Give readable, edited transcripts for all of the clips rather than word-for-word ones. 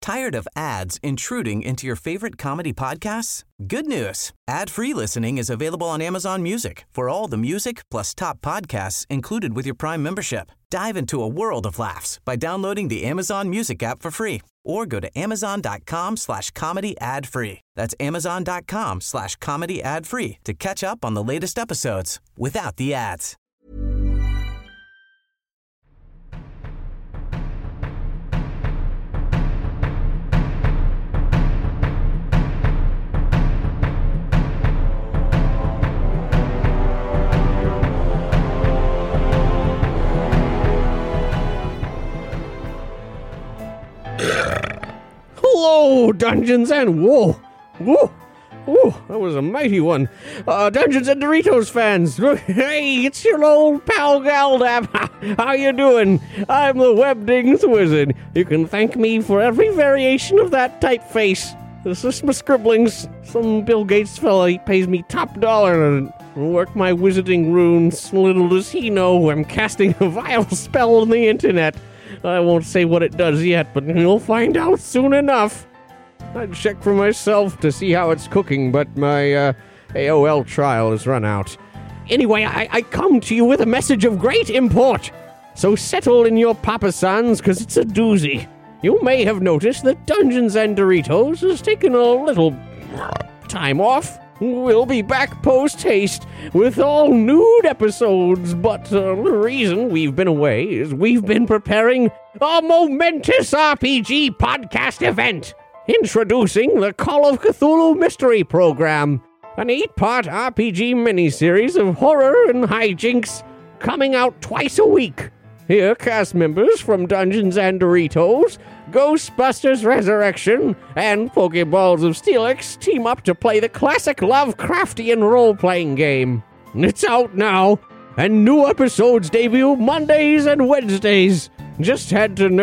Tired of ads intruding into your favorite comedy podcasts? Good news. Ad-free listening is available on Amazon Music for all the music plus top podcasts included with your Prime membership. Dive into a world of laughs by downloading the Amazon Music app for free or go to amazon.com/comedy ad-free. That's amazon.com/comedy ad-free to catch up on the latest episodes without the ads. Hello, Dungeons and whoa, that was a mighty one. Dungeons and Doritos fans, hey, it's your old pal Galdap. How you doing? I'm the Webdings Wizard. You can thank me for every variation of that typeface. This is my scribblings. Some Bill Gates fella, he pays me top dollar to work my wizarding runes. Little does he know I'm casting a vile spell on the internet. I won't say what it does yet, but you'll find out soon enough. I'd check for myself to see how it's cooking, but my AOL trial has run out. Anyway, I come to you with a message of great import. So settle in your papasans, because it's a doozy. You may have noticed that Dungeons and Doritos has taken a little time off. We'll be back post-haste with all nude episodes, but the reason we've been away is we've been preparing a momentous RPG podcast event. Introducing the Call of Cthulhu Mystery Program, an 8-part RPG miniseries of horror and hijinks coming out twice a week. Here, cast members from Dungeons and Doritos, Ghostbusters Resurrection, and Pokeballs of Steelix team up to play the classic Lovecraftian role-playing game. It's out now, and new episodes debut Mondays and Wednesdays. Just head to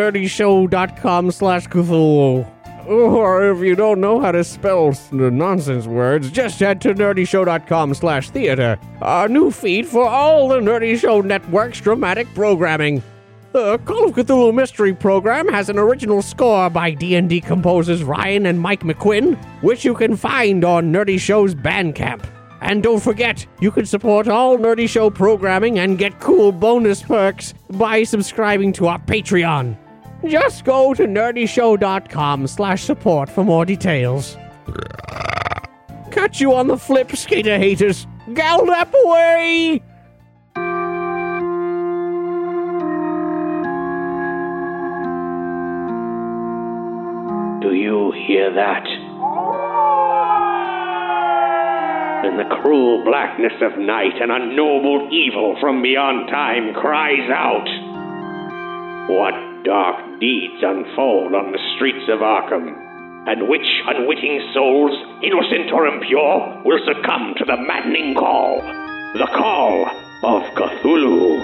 nerdyshow.com/Cthulhu. Or if you don't know how to spell the nonsense words, just head to nerdyshow.com/theater. Our new feed for all the Nerdy Show Network's dramatic programming. The Call of Cthulhu Mystery Program has an original score by D&D composers Ryan and Mike McQuinn, which you can find on Nerdy Show's Bandcamp. And don't forget, you can support all Nerdy Show programming and get cool bonus perks by subscribing to our Patreon. Just go to nerdyshow.com/support for more details. Catch you on the flip, skater haters. Galdap away! Do you hear that? In the cruel blackness of night, an unknowable evil from beyond time cries out. What dark deeds unfold on the streets of Arkham, and which unwitting souls, innocent or impure, will succumb to the maddening call, the Call of Cthulhu.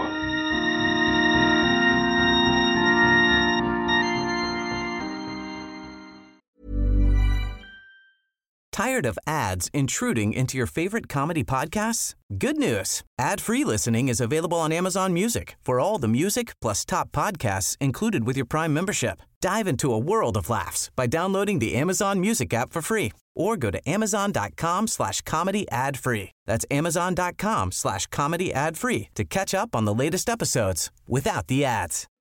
Tired of ads intruding into your favorite comedy podcasts? Good news. Ad-free listening is available on Amazon Music for all the music plus top podcasts included with your Prime membership. Dive into a world of laughs by downloading the Amazon Music app for free or go to amazon.com/comedy ad-free. That's amazon.com/comedy ad-free to catch up on the latest episodes without the ads.